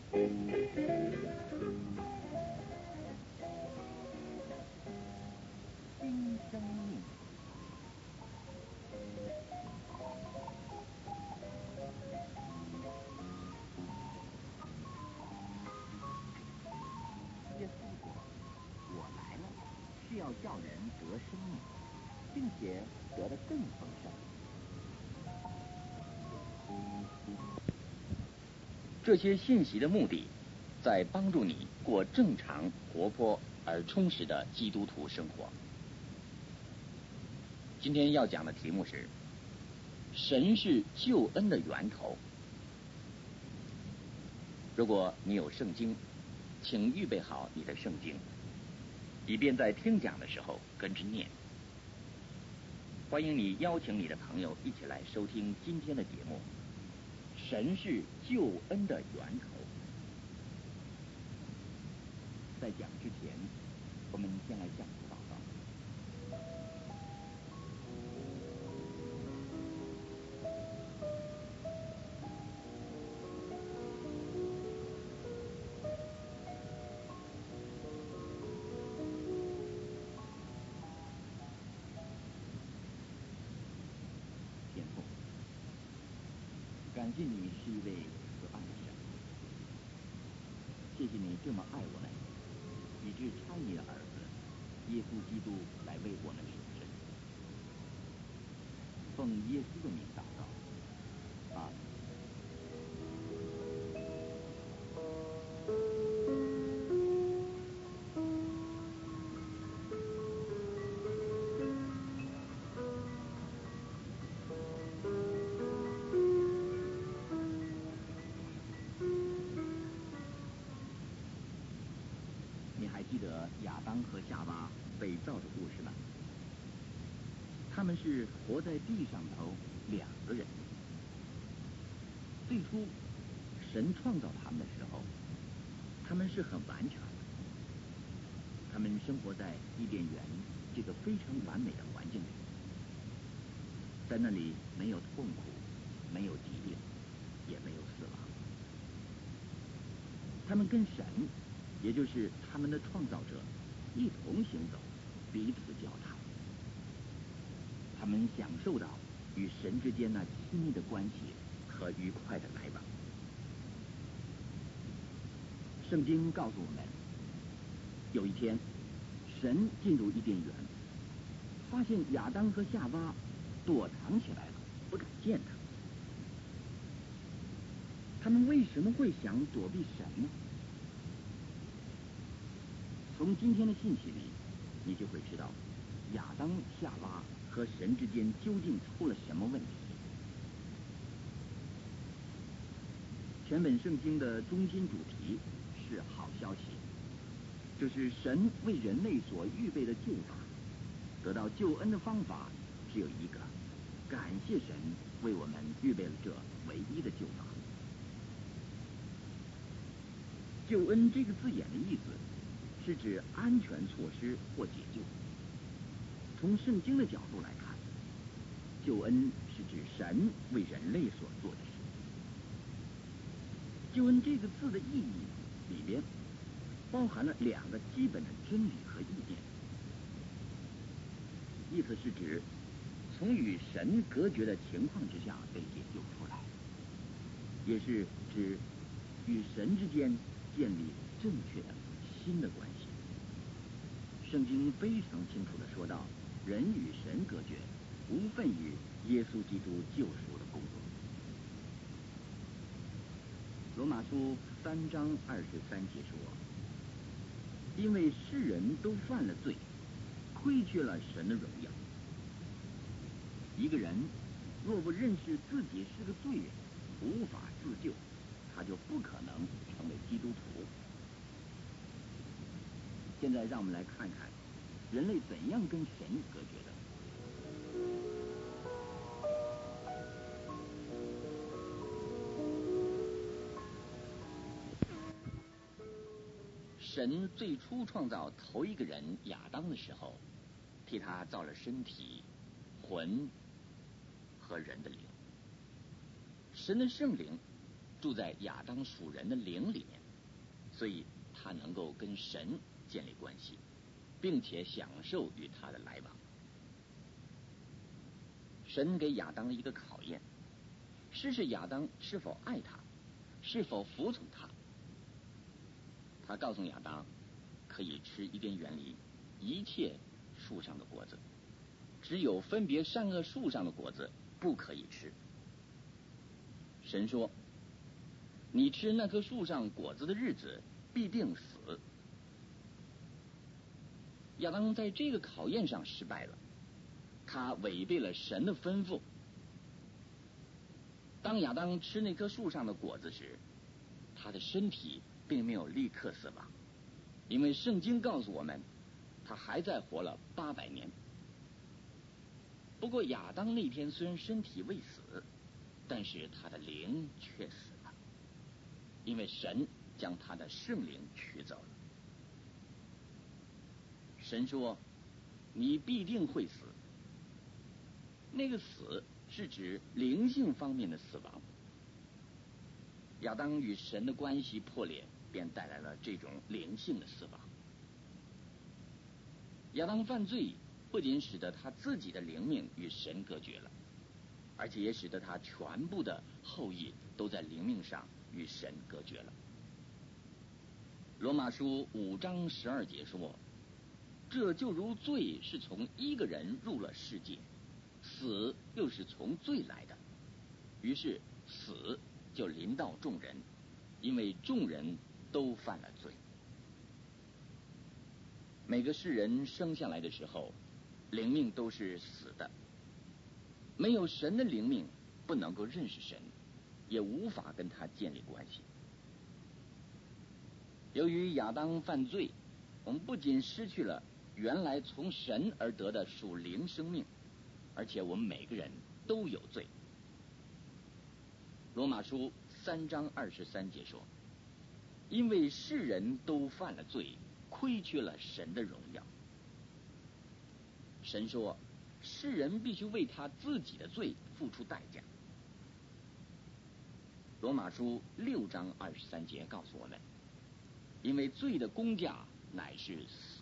新生命。耶稣说：“我来了，是要叫人得生命，并且得的更丰盛。” 这些信息的目的，在帮助你过正常、活泼而充实的基督徒生活。今天要讲的题目是：神是救恩的源头。如果你有圣经，请预备好你的圣经，以便在听讲的时候跟着念。欢迎你邀请你的朋友一起来收听今天的节目。神是救恩的源头。在讲之前，我们先来向主祷告。天父，感谢你是一位慈爱的神，谢谢你这么爱我们，以致差你的儿子耶稣基督来为我们舍身。奉耶稣的名祷告，阿们。你还记得亚当和夏娃被造的故事吗？他们是活在地上头两个人。最初神创造他们的时候，他们是很完全的。他们生活在伊甸园这个非常完美的环境里，在那里没有痛苦，没有疾病，也没有死亡。他们跟神，也就是他们的创造者，一同行走，彼此交谈。他们享受到与神之间那亲密的关系和愉快的来往。圣经告诉我们，有一天，神进入伊甸园，发现亚当和夏娃躲藏起来了，不敢见他。他们为什么会想躲避神呢？从今天的信息里，你就会知道亚当、夏娃和神之间究竟出了什么问题。全本圣经的中心主题是好消息，就是神为人类所预备的救法。得到救恩的方法只有一个，感谢神为我们预备了这唯一的救法。救恩这个字眼的意思是指安全措施或解救。从圣经的角度来看，救恩是指神为人类所做的事。救恩这个字的意义里边包含了两个基本的真理和意念。意思是指从与神隔绝的情况之下被解救出来，也是指与神之间建立正确的新的关系。圣经非常清楚地说到，人与神隔绝，无份于耶稣基督救赎的工作。罗马书3章23节说：“因为世人都犯了罪，亏缺了神的荣耀。”一个人若不认识自己是个罪人，无法自救，他就不可能成为基督徒。现在让我们来看看人类怎样跟神隔绝的。神最初创造头一个人亚当的时候，替他造了身体、魂和人的灵。神的圣灵住在亚当属人的灵里面，所以他能够跟神建立关系，并且享受与他的来往。神给亚当一个考验，试试亚当是否爱他，是否服从他。他告诉亚当，可以吃伊甸园里一切树上的果子，只有分别善恶树上的果子不可以吃。神说，你吃那棵树上果子的日子必定死。亚当在这个考验上失败了，他违背了神的吩咐。当亚当吃那棵树上的果子时，他的身体并没有立刻死亡，因为圣经告诉我们，他还在活了800年。不过亚当那天虽然身体未死，但是他的灵却死了，因为神将他的圣灵取走了。神说，你必定会死。那个死是指灵性方面的死亡。亚当与神的关系破裂，便带来了这种灵性的死亡。亚当犯罪不仅使得他自己的灵命与神隔绝了，而且也使得他全部的后裔都在灵命上与神隔绝了。罗马书5章12节说，这就如罪是从一个人入了世界，死又是从罪来的，于是死就临到众人，因为众人都犯了罪。每个世人生下来的时候，灵命都是死的，没有神的灵命不能够认识神，也无法跟他建立关系。由于亚当犯罪，我们不仅失去了原来从神而得的属灵生命，而且我们每个人都有罪。罗马书3章23节说，因为世人都犯了罪，亏缺了神的荣耀。神说，世人必须为他自己的罪付出代价。罗马书6章23节告诉我们，因为罪的工价乃是死。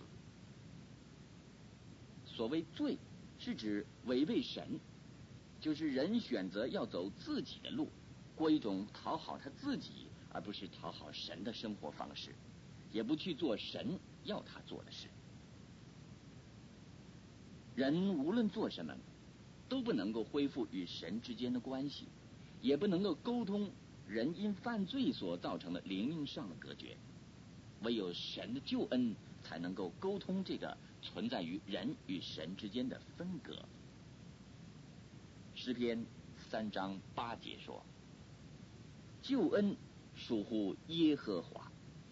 所谓罪，是指违背神，就是人选择要走自己的路，过一种讨好他自己而不是讨好神的生活方式，也不去做神要他做的事。人无论做什么，都不能够恢复与神之间的关系，也不能够沟通人因犯罪所造成的灵命上的隔绝。唯有神的救恩才能够沟通这个存在于人与神之间的分隔。诗篇3章8节说，救恩属乎耶和华。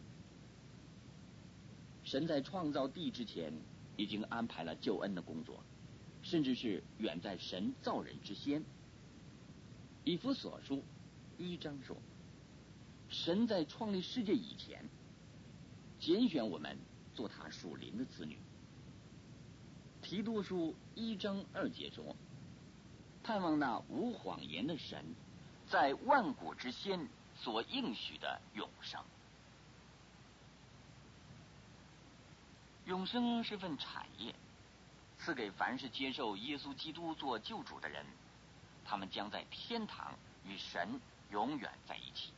神在创造地之前已经安排了救恩的工作，甚至是远在神造人之先。以弗所书1章说，神在创立世界以前拣选我们做他属灵的子女。提多书1章2节说，盼望那无谎言的神在万古之先所应许的永生。永生是份产业，赐给凡是接受耶稣基督做救主的人，他们将在天堂与神永远在一起。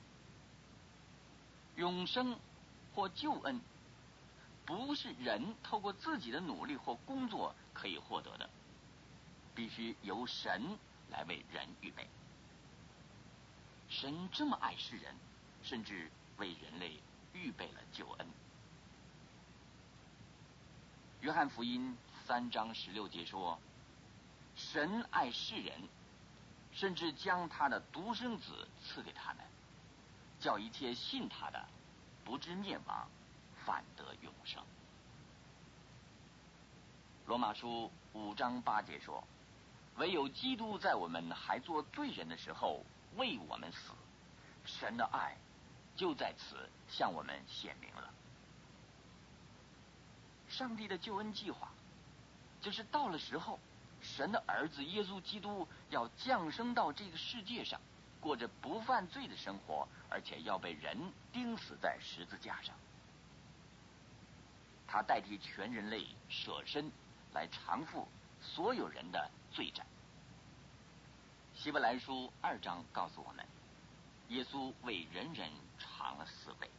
永生或救恩不是人透过自己的努力或工作可以获得的，必须由神来为人预备。神这么爱世人，甚至为人类预备了救恩。约翰福音3章16节说，神爱世人，甚至将他的独生子赐给他们，叫一切信他的不至灭亡，反得永生。罗马书5章8节说，唯有基督在我们还做罪人的时候为我们死，神的爱就在此向我们显明了。上帝的救恩计划就是到了时候，神的儿子耶稣基督要降生到这个世界上， 过着不犯罪的生活，而且要被人钉死在十字架上。他代替全人类舍身来偿付所有人的罪债。希伯来书2章告诉我们，耶稣为人人尝了死味。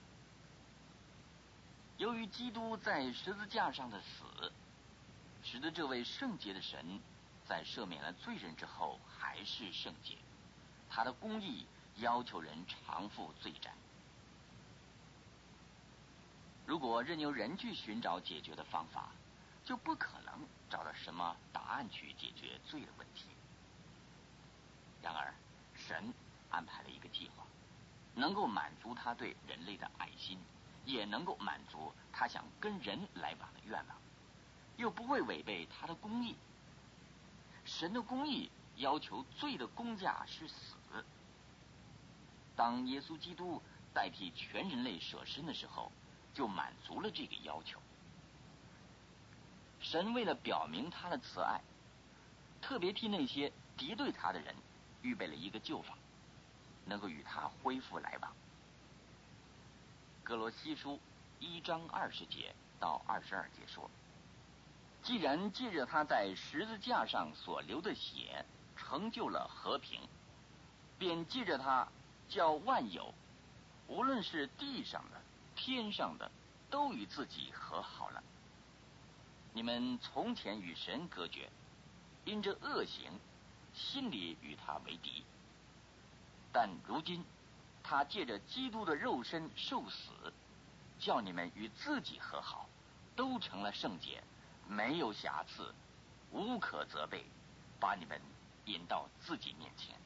由于基督在十字架上的死，使得这位圣洁的神在赦免了罪人之后还是圣洁，他的公义要求人偿付罪债。如果任由人去寻找解决的方法，就不可能找到什么答案去解决罪的问题。然而，神安排了一个计划，能够满足他对人类的爱心，也能够满足他想跟人来往的愿望，又不会违背他的公义。神的公义要求罪的公价是死。当耶稣基督代替全人类舍身的时候，就满足了这个要求。神为了表明他的慈爱，特别替那些敌对他的人预备了一个救法，能够与他恢复来往。哥罗西书1章20节到22节说，既然借着他在十字架上所流的血成就了和平，便借着他叫万有，无论是地上的天上的，都与自己和好了。你们从前与神隔绝，因着恶行，心里与他为敌。但如今他借着基督的肉身受死，叫你们与自己和好，都成了圣洁，没有瑕疵，无可责备，把你们引到自己面前。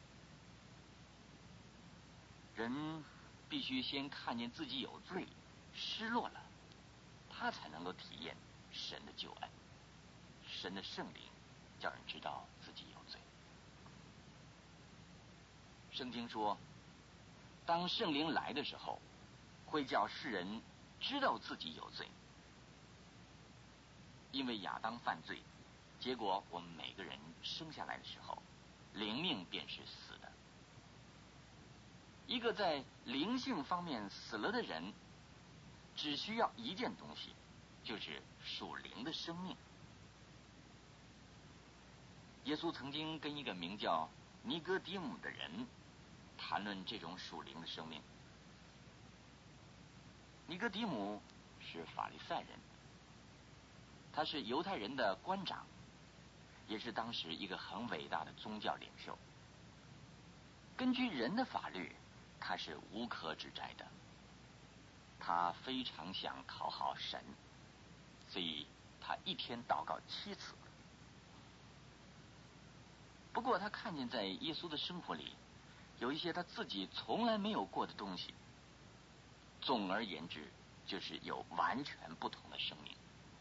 人必须先看见自己有罪，失落了，他才能够体验神的救恩。神的圣灵叫人知道自己有罪。圣经说，当圣灵来的时候，会叫世人知道自己有罪。因为亚当犯罪，结果我们每个人生下来的时候，灵命便是死的。一个在灵性方面死了的人，只需要一件东西，就是属灵的生命。耶稣曾经跟一个名叫尼哥底母的人谈论这种属灵的生命。尼哥底母是法利赛人，他是犹太人的官长，也是当时一个很伟大的宗教领袖。根据人的法律，他是无可指摘的。他非常想讨好神，所以他一天祷告7次。不过他看见在耶稣的生活里，有一些他自己从来没有过的东西。总而言之，就是有完全不同的生命。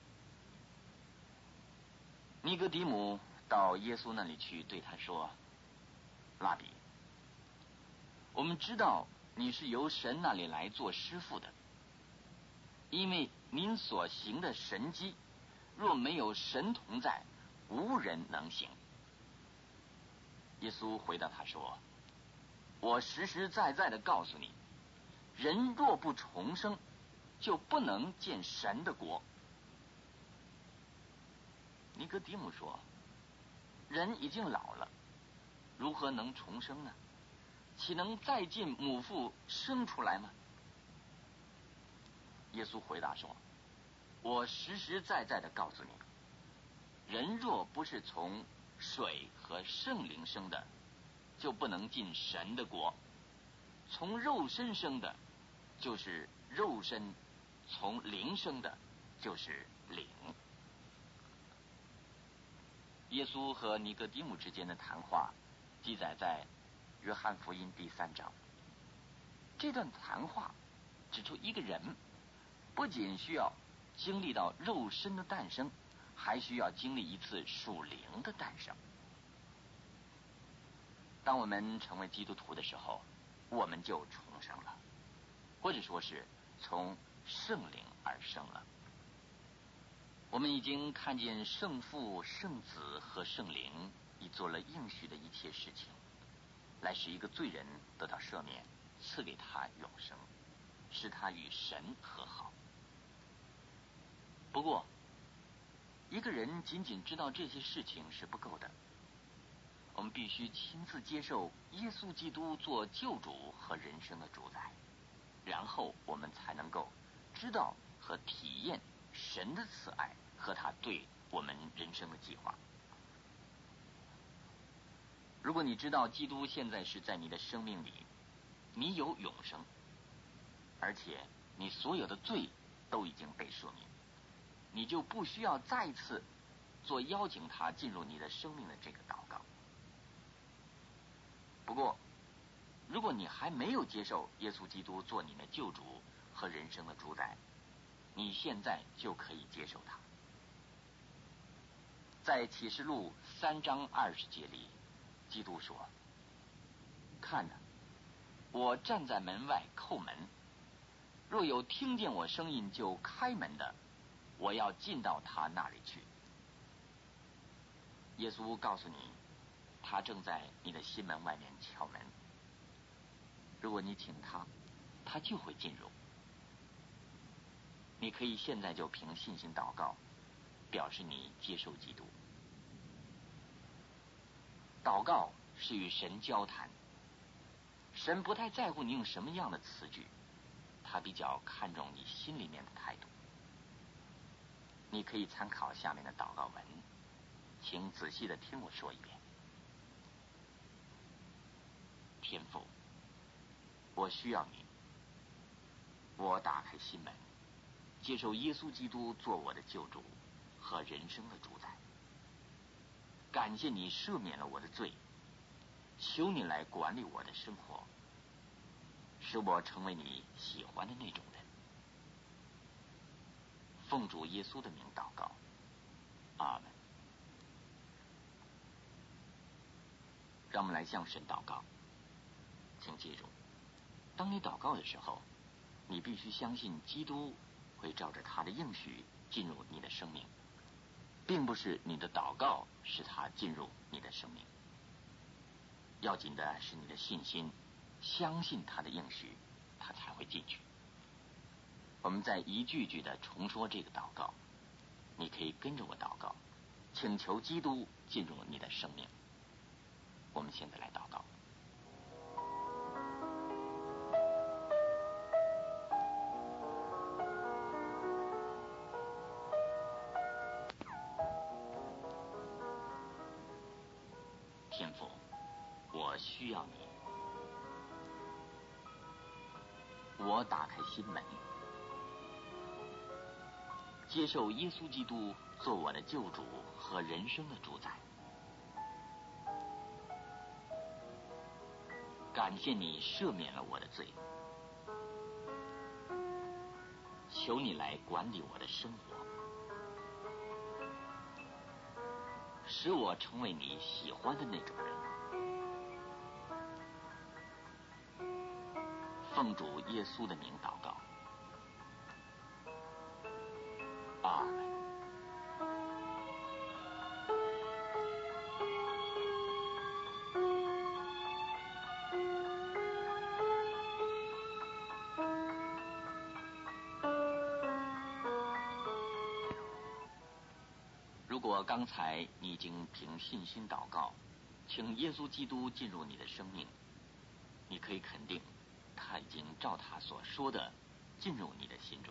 尼哥底母到耶稣那里去，对他说：拉比，我们知道你是由神那里来做师傅的，因为您所行的神迹，若没有神同在，无人能行。耶稣回答他说：我实实在在的告诉你，人若不重生，就不能见神的国。尼哥底母说：人已经老了，如何能重生呢？岂能再进母腹生出来吗？耶稣回答说：我实实在在的告诉你，人若不是从水和圣灵生的，就不能进神的国。从肉身生的，就是肉身；从灵生的，就是灵。耶稣和尼哥底母之间的谈话记载在约翰福音第3章。这段谈话指出，一个人不仅需要经历到肉身的诞生，还需要经历一次属灵的诞生。当我们成为基督徒的时候，我们就重生了，或者说是从圣灵而生了。我们已经看见圣父、圣子和圣灵已做了应许的一切事情。 来使一个罪人得到赦免，赐给他永生，使他与神和好。不过，一个人仅仅知道这些事情是不够的，我们必须亲自接受耶稣基督做救主和人生的主宰，然后我们才能够知道和体验神的慈爱和他对我们人生的计划。如果你知道基督现在是在你的生命里，你有永生，而且你所有的罪都已经被赦免，你就不需要再一次做邀请他进入你的生命的这个祷告。不过，如果你还没有接受耶稣基督做你的救主和人生的主宰，你现在就可以接受他。在启示录3章20节里，基督说：看哪，我站在门外叩门，若有听见我声音就开门的，我要进到他那里去。耶稣告诉你，他正在你的心门外面敲门，如果你请他，他就会进入。你可以现在就凭信心祷告，表示你接受基督。祷告是与神交谈，神不太在乎你用什么样的词句，他比较看重你心里面的态度。你可以参考下面的祷告文，请仔细的听我说一遍。天父，我需要你，我打开心门，接受耶稣基督做我的救主和人生的主宰。感谢你赦免了我的罪，求你来管理我的生活，使我成为你喜欢的那种人。奉主耶稣的名祷告，阿门。让我们来向神祷告。请记住，当你祷告的时候，你必须相信基督会照着他的应许进入你的生命，并不是你的祷告使他进入你的生命。要紧的是你的信心，相信他的应许，他才会进去。我们再一句句的重说这个祷告，你可以跟着我祷告，请求基督进入你的生命。我们现在来祷告。天父，我需要你，我打开心门，接受耶稣基督做我的救主和人生的主宰。感谢你赦免了我的罪，求你来管理我的生活，使我成为你喜欢的那种人。奉主耶稣的名祷告，阿门。如果刚才你已经凭信心祷告，请耶稣基督进入你的生命，你可以肯定他已经照他所说的进入你的心中。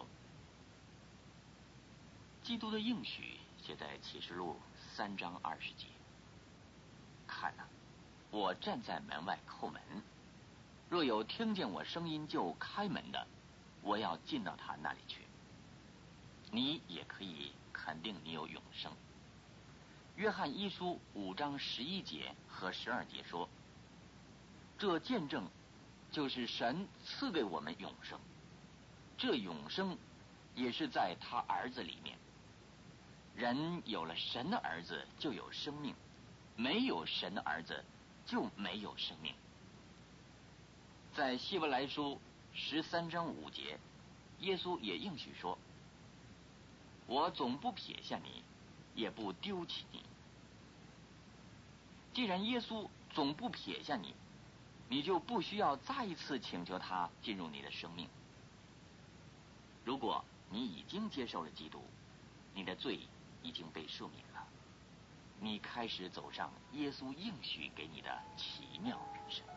基督的应许写在启示录3章20节，看哪，我站在门外叩门，若有听见我声音就开门的，我要进到他那里去。你也可以肯定你有永生。约翰1书5章11节和12节说，这见证就是神赐给我们永生，这永生也是在他儿子里面。人有了神的儿子就有生命，没有神的儿子就没有生命。在希伯来书13章5节，耶稣也应许说，我总不撇下你，也不丢弃你。既然耶稣总不撇下你， 你就不需要再一次请求他进入你的生命。如果你已经接受了基督，你的罪已经被赦免了，你开始走上耶稣应许给你的奇妙人生。